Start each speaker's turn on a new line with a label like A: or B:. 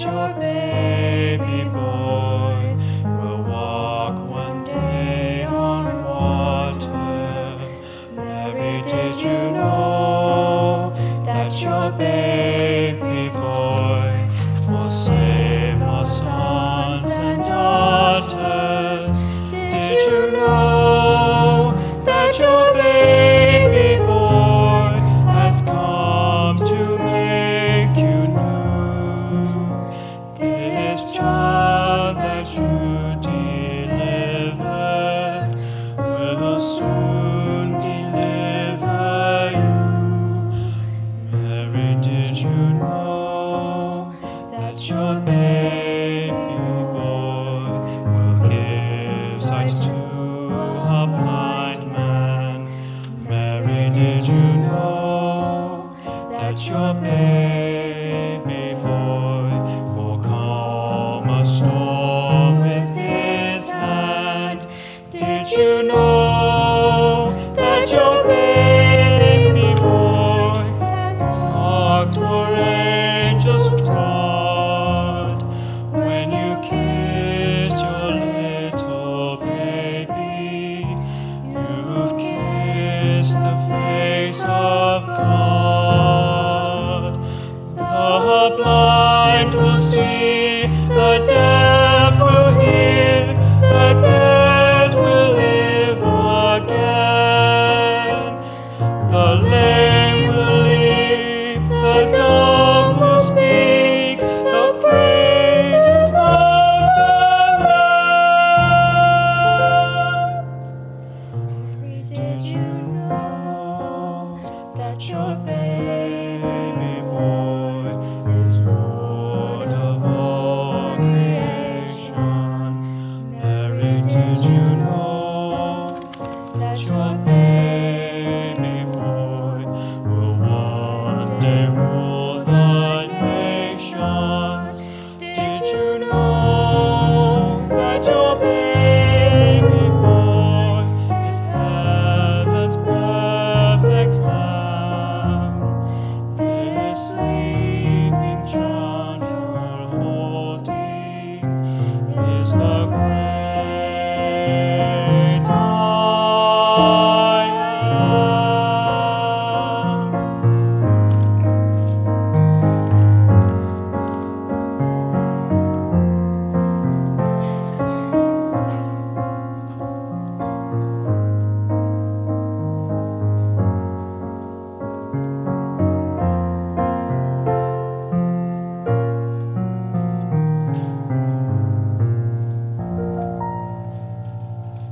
A: your baby boy will walk one day on water. Mary, did you know that your baby boy will save our sons and daughters? Did you know that your baby boy has come to make you new? This child that you delivered will soon deliver you. Mary, did you know that your baby boy will give sight to a blind man? Mary, did you know that your baby